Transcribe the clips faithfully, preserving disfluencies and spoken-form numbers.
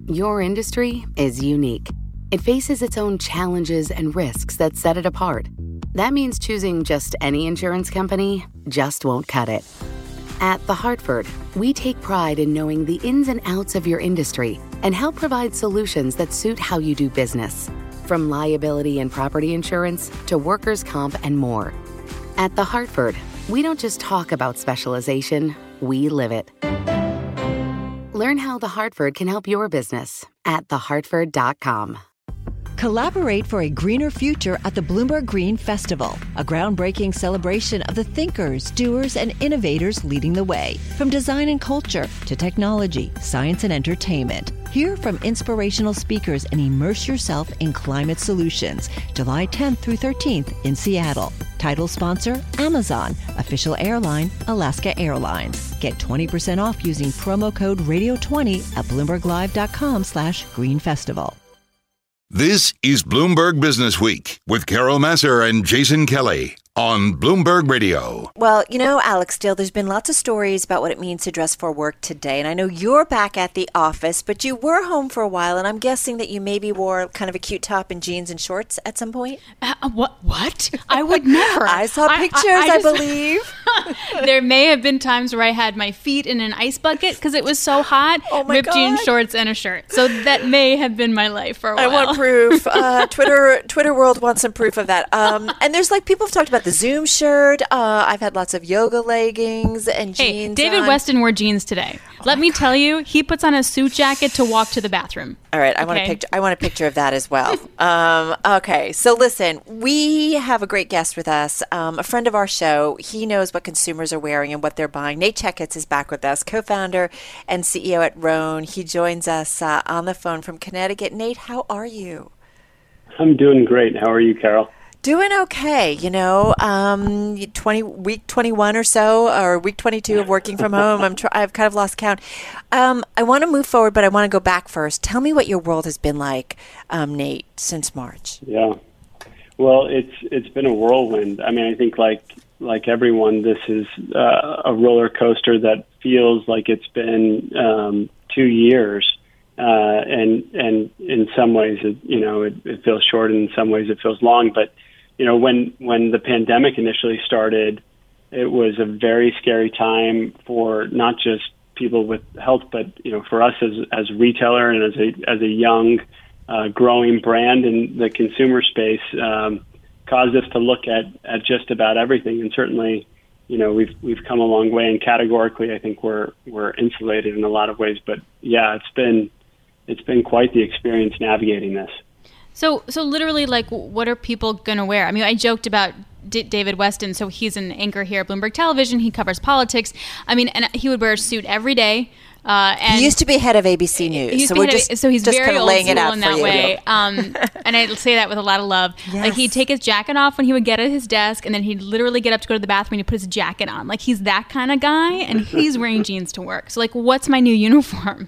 Your industry is unique. It faces its own challenges and risks that set it apart. That means choosing just any insurance company just won't cut it. At The Hartford, we take pride in knowing the ins and outs of your industry and help provide solutions that suit how you do business. From liability and property insurance to workers' comp and more. At The Hartford, we don't just talk about specialization, we live it. Learn how The Hartford can help your business at the hartford dot com. Collaborate for a greener future at the Bloomberg Green Festival, a groundbreaking celebration of the thinkers, doers, and innovators leading the way. From design and culture to technology, science, and entertainment. Hear from inspirational speakers and immerse yourself in climate solutions. July tenth through thirteenth in Seattle. Title sponsor, Amazon. Official airline, Alaska Airlines. Get twenty percent off using promo code radio twenty at bloomberglive.com slash green festival. This is Bloomberg Business Week with Carol Massar and Jason Kelly on Bloomberg Radio. Well, you know, Alex Steele, there's been lots of stories about what it means to dress for work today. And I know you're back at the office, but you were home for a while. And I'm guessing that you maybe wore kind of a cute top and jeans and shorts at some point. Uh, what? What? I would never. I saw pictures, I, I, I, I just, believe. There may have been times where I had my feet in an ice bucket because it was so hot. Oh my ripped God. jean shorts and a shirt. So that may have been my life for a while. I want proof. Uh, Twitter Twitter world wants some proof of that. Um, and there's like people have talked about the Zoom shirt. Uh, I've had lots of yoga leggings and hey, jeans. David on. Weston wore jeans today. Oh Let me God. tell you, he puts on a suit jacket to walk to the bathroom. All right, I okay. want a picture. I want a picture of that as well. um, okay, so listen, we have a great guest with us, um, a friend of our show. He knows what consumers are wearing and what they're buying. Nate Checketts is back with us, co-founder and C E O at Rhone. He joins us uh, on the phone from Connecticut. Nate, how are you? I'm doing great. How are you, Carol? Doing okay, you know, um, twenty week twenty-one or so, or week twenty-two of working from home. I'm tr- I've kind of lost count. Um, I want to move forward, but I want to go back first. Tell me what your world has been like, um, Nate, since March. Yeah, well, it's it's been a whirlwind. I mean, I think like like everyone, this is uh, a roller coaster that feels like it's been um, two years. Uh, and and in some ways, it, you know, it, it feels short, and in some ways, it feels long. But you know, when when the pandemic initially started, it was a very scary time for not just people with health, but you know, for us as as a retailer and as a as a young, uh, growing brand in the consumer space, um, caused us to look at at just about everything. And certainly, you know, we've we've come a long way. And categorically, I think we're we're insulated in a lot of ways. But yeah, it's been it's been quite the experience navigating this. So, so literally, like, what are people going to wear? I mean, I joked about D- David Weston. So he's an anchor here at Bloomberg Television. He covers politics. I mean, and he would wear a suit every day. Uh, and he used to be head of A B C News, so we're just of, so he's just very kind of old laying school it out in for that you. way. Um, and I say that with a lot of love. Yes. Like, he'd take his jacket off when he would get at his desk, and then he'd literally get up to go to the bathroom and he'd put his jacket on. Like, he's that kind of guy, and he's wearing jeans to work. So, like, what's my new uniform?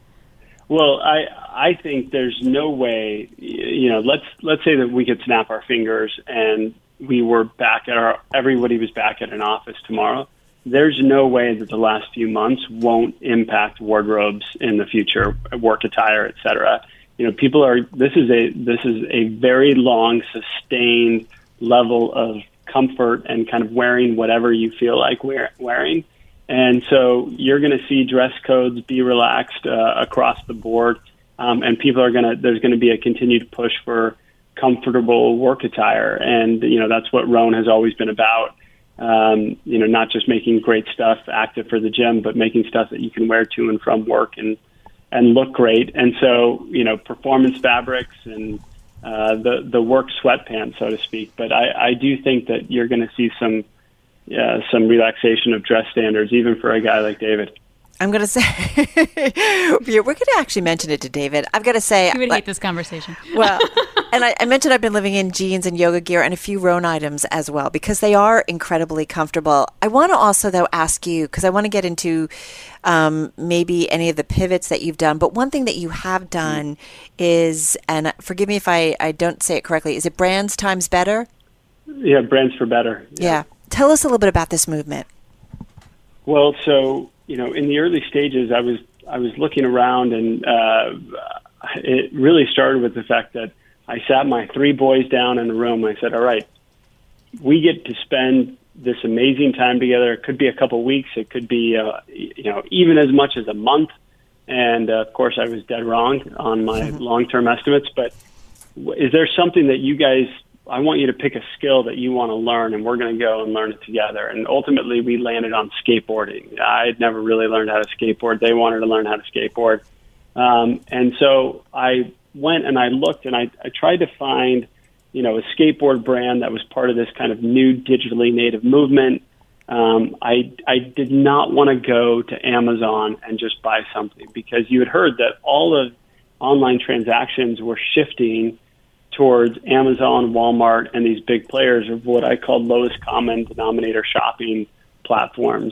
Well, I I think there's no way, you know, let's let's say that we could snap our fingers and we were back at our, everybody was back at an office tomorrow. There's no way that the last few months won't impact wardrobes in the future, work attire, et cetera. You know, people are, this is a, this is a very long, sustained level of comfort and kind of wearing whatever you feel like wear, wearing. And so you're going to see dress codes be relaxed uh, across the board. Um, and people are going to, there's going to be a continued push for comfortable work attire. And, you know, that's what Rhone has always been about. Um, you know, not just making great stuff active for the gym, but making stuff that you can wear to and from work and, and look great. And so, you know, performance fabrics and uh, the, the work sweatpants, so to speak. But I, I do think that you're going to see some, uh, some relaxation of dress standards, even for a guy like David. I'm going to say, we're going to actually mention it to David. I've got to say, he would but, hate this conversation. Well, and I, I mentioned I've been living in jeans and yoga gear and a few Rhone items as well because they are incredibly comfortable. I want to also, though, ask you, because I want to get into um, maybe any of the pivots that you've done. But one thing that you have done is, and forgive me if I, I don't say it correctly, is it Brands Times Better? Yeah, Brands for Better. Yeah. yeah. Tell us a little bit about this movement. Well, so, you know, in the early stages, I was I was looking around, and uh, it really started with the fact that I sat my three boys down in a room. I said, all right, we get to spend this amazing time together. It could be a couple weeks. It could be, uh, you know, even as much as a month. And, uh, of course, I was dead wrong on my long-term estimates. But is there something that you guys, I want you to pick a skill that you want to learn, and we're going to go and learn it together. And ultimately, we landed on skateboarding. I had never really learned how to skateboard. They wanted to learn how to skateboard. Um, and so I went and I looked, and I, I tried to find, you know, a skateboard brand that was part of this kind of new digitally native movement. Um, I, I did not want to go to Amazon and just buy something, because you had heard that all of online transactions were shifting towards Amazon, Walmart, and these big players of what I call lowest common denominator shopping platforms.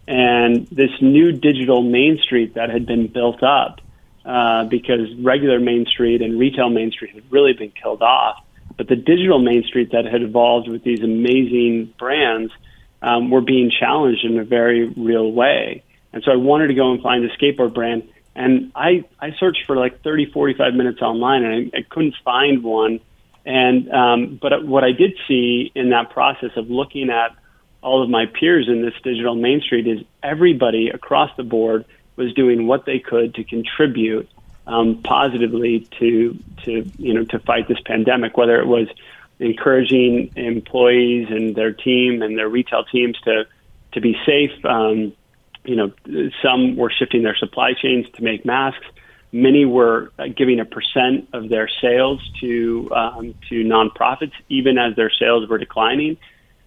And this new digital Main Street that had been built up uh, because regular Main Street and retail Main Street had really been killed off. But the digital Main Street that had evolved with these amazing brands um, were being challenged in a very real way. And so I wanted to go and find a skateboard brand. And I, I searched for like thirty, forty-five minutes online, and I, I couldn't find one. And um, but what I did see in that process of looking at all of my peers in this digital Main Street is everybody across the board was doing what they could to contribute um, positively to to you know to fight this pandemic. Whether it was encouraging employees and their team and their retail teams to to be safe. Um, You know, some were shifting their supply chains to make masks. Many were giving a percent of their sales to um, to nonprofits, even as their sales were declining.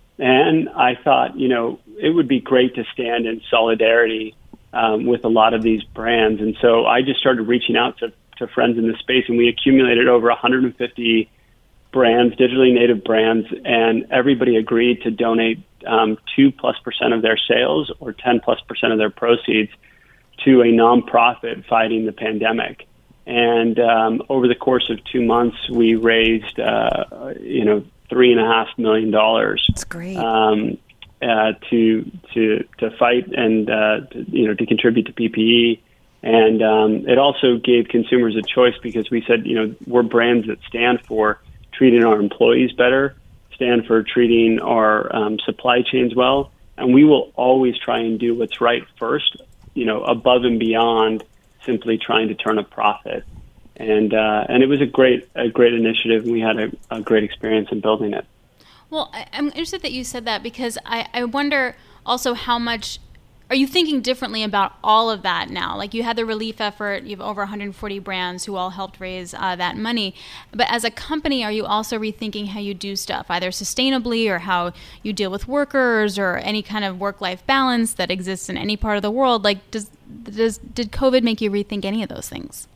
And I thought, you know, it would be great to stand in solidarity um, with a lot of these brands. And so I just started reaching out to, to friends in the space, and we accumulated over one hundred fifty brands, digitally native brands, and everybody agreed to donate um, two plus percent of their sales or ten plus percent of their proceeds to a nonprofit fighting the pandemic. And um, over the course of two months, we raised, uh, you know, three and a half million dollars. That's great. Um, uh, to to to fight and uh, to, you know to contribute to P P E. And um, it also gave consumers a choice, because we said, you know, we're brands that stand for treating our employees better, stand for treating our um, supply chains well, and we will always try and do what's right first, you know, above and beyond simply trying to turn a profit. And uh, and it was a great a great initiative, and we had a, a great experience in building it. Well, I, I'm interested that you said that, because I, I wonder also how much. Are you thinking differently about all of that now? Like, you had the relief effort, you have over one hundred forty brands who all helped raise uh, that money. But as a company, are you also rethinking how you do stuff, either sustainably or how you deal with workers or any kind of work-life balance that exists in any part of the world? Like, does does did COVID make you rethink any of those things?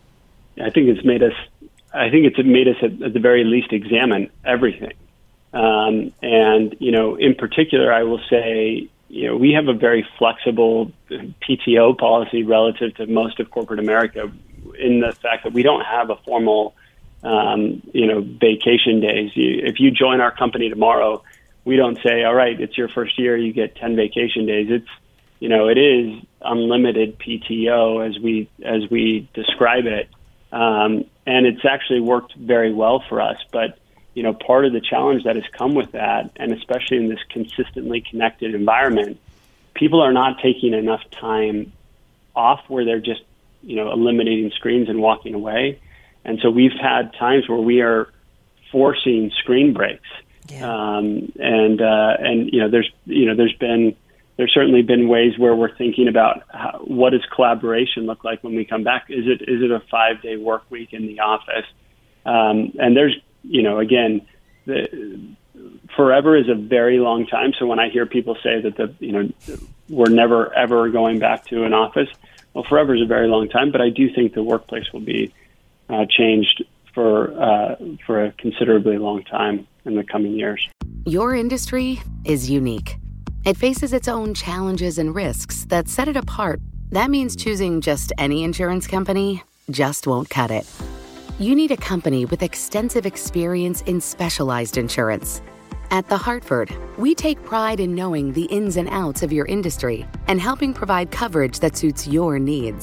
I think it's made us, I think it's made us at, at the very least examine everything. Um, and, you know, in particular, I will say, you know, we have a very flexible P T O policy relative to most of corporate America, in the fact that we don't have a formal, um, you know, vacation days. You, if you join our company tomorrow, we don't say, all right, it's your first year, you get ten vacation days. It's, you know, it is unlimited P T O as we as we describe it. Um, and it's actually worked very well for us. But you know, part of the challenge that has come with that, and especially in this consistently connected environment, people are not taking enough time off where they're just, you know, eliminating screens and walking away. And so we've had times where we are forcing screen breaks. Yeah. Um, and, uh, and, you know, there's, you know, there's been, there's certainly been ways where we're thinking about how, what does collaboration look like when we come back? Is it, is it a five day work week in the office? Um, and there's, you know, again, the, forever is a very long time. So when I hear people say that the, you know, we're never ever going back to an office, well, forever is a very long time. But I do think the workplace will be uh, changed for uh, for a considerably long time in the coming years. Your industry is unique. It faces its own challenges and risks that set it apart. That means choosing just any insurance company just won't cut it. You need a company with extensive experience in specialized insurance. At The Hartford, we take pride in knowing the ins and outs of your industry and helping provide coverage that suits your needs.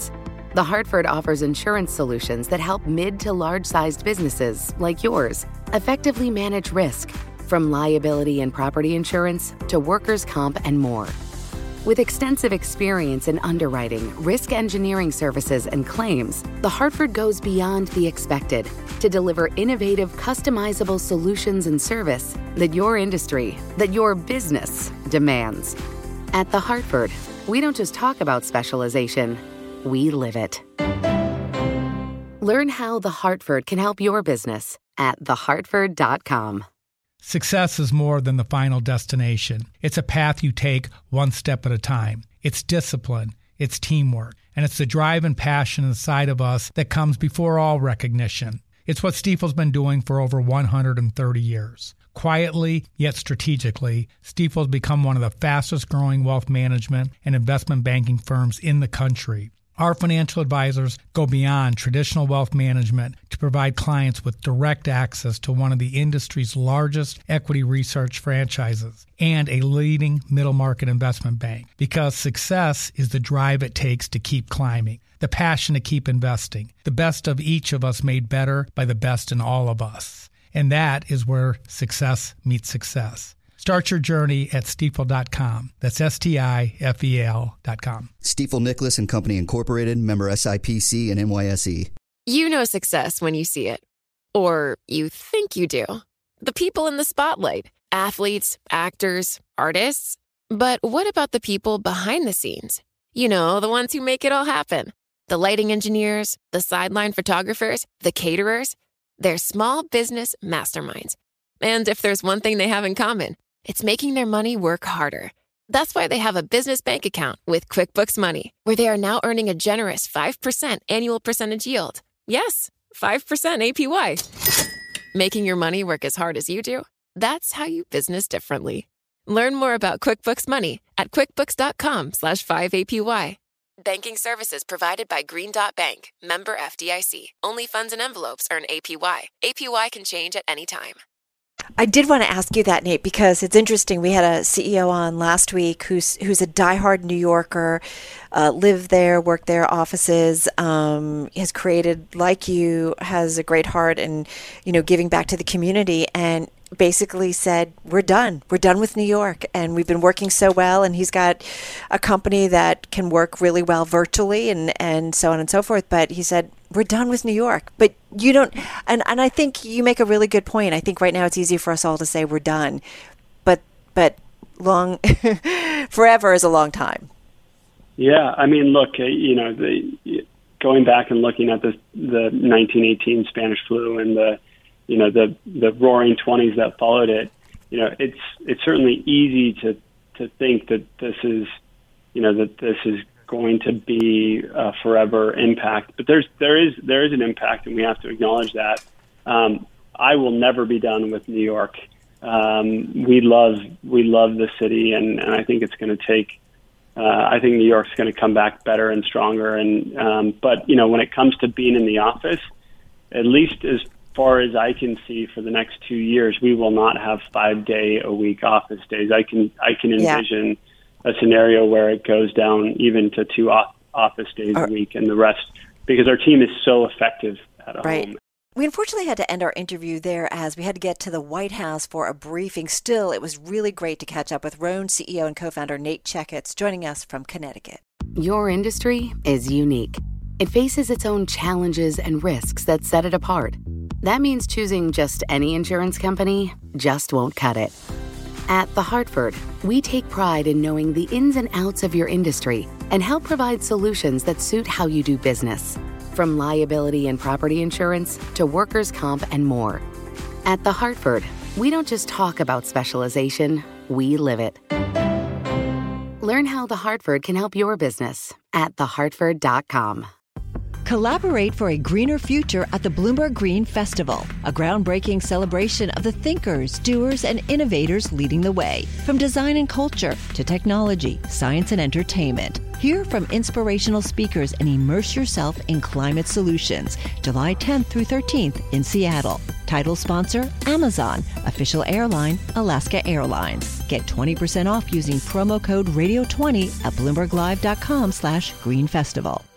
The Hartford offers insurance solutions that help mid to large-sized businesses like yours effectively manage risk, from liability and property insurance to workers' comp and more. With extensive experience in underwriting, risk engineering services, and claims, The Hartford goes beyond the expected to deliver innovative, customizable solutions and service that your industry, that your business demands. At The Hartford, we don't just talk about specialization, we live it. Learn how The Hartford can help your business at the hartford dot com. Success is more than the final destination. It's a path you take one step at a time. It's discipline, it's teamwork, and it's the drive and passion inside of us that comes before all recognition. It's what Stifel's been doing for over one hundred thirty years. Quietly, yet strategically, Stifel's become one of the fastest growing wealth management and investment banking firms in the country. Our financial advisors go beyond traditional wealth management to provide clients with direct access to one of the industry's largest equity research franchises and a leading middle market investment bank, because success is the drive it takes to keep climbing, the passion to keep investing, the best of each of us made better by the best in all of us. And that is where success meets success. Start your journey at stifel dot com. That's S T I F E L dot com. Stifel Nicholas and Company Incorporated, member S I P C and N Y S E. You know success when you see it. Or you think you do. The people in the spotlight. Athletes, actors, artists. But what about the people behind the scenes? You know, the ones who make it all happen. The lighting engineers, the sideline photographers, the caterers. They're small business masterminds. And if there's one thing they have in common, it's making their money work harder. That's why they have a business bank account with QuickBooks Money, where they are now earning a generous five percent annual percentage yield. Yes, five percent A P Y. Making your money work as hard as you do? That's how you business differently. Learn more about QuickBooks Money at quickbooks.com slash 5APY. Banking services provided by Green Dot Bank, member F D I C. Only funds and envelopes earn A P Y. A P Y can change at any time. I did want to ask you that, Nate, because it's interesting. We had a C E O on last week who's who's a diehard New Yorker, uh, lived there, worked there, offices, um, has created, like you, has a great heart and, you know, giving back to the community, and basically said, we're done. We're done with New York, and we've been working so well, and he's got a company that can work really well virtually and, and so on and so forth. But he said, we're done with New York. But you don't, and, and I think you make a really good point. I think right now it's easy for us all to say we're done, but but long, forever is a long time. Yeah, I mean, look, uh, you know, the, going back and looking at the the nineteen eighteen Spanish flu and the, you know, the the Roaring Twenties that followed it, you know, it's it's certainly easy to to think that this is, you know, that this is going to be a forever impact, but there's there is there is an impact, and we have to acknowledge that. Um, I will never be done with New York. Um, we love we love the city, and, and I think it's going to take. Uh, I think New York's going to come back better and stronger. And um, but you know, when it comes to being in the office, at least as far as I can see, for the next two years, we will not have five day a week office days. I can I can envision. Yeah. A scenario where it goes down even to two off- office days a week, and the rest, because our team is so effective at right. home. We unfortunately had to end our interview there as we had to get to the White House for a briefing. Still, it was really great to catch up with Roan C E O and co-founder Nate Checketts, joining us from Connecticut. Your industry is unique. It faces its own challenges and risks that set it apart. That means choosing just any insurance company just won't cut it. At The Hartford, we take pride in knowing the ins and outs of your industry and help provide solutions that suit how you do business, from liability and property insurance to workers' comp and more. At The Hartford, we don't just talk about specialization, we live it. Learn how The Hartford can help your business at the hartford dot com. Collaborate for a greener future at the Bloomberg Green Festival, a groundbreaking celebration of the thinkers, doers, and innovators leading the way. From design and culture to technology, science, and entertainment. Hear from inspirational speakers and immerse yourself in climate solutions. July tenth through thirteenth in Seattle. Title sponsor, Amazon. Official airline, Alaska Airlines. Get twenty percent off using promo code radio twenty at bloomberg live dot com slash green festival.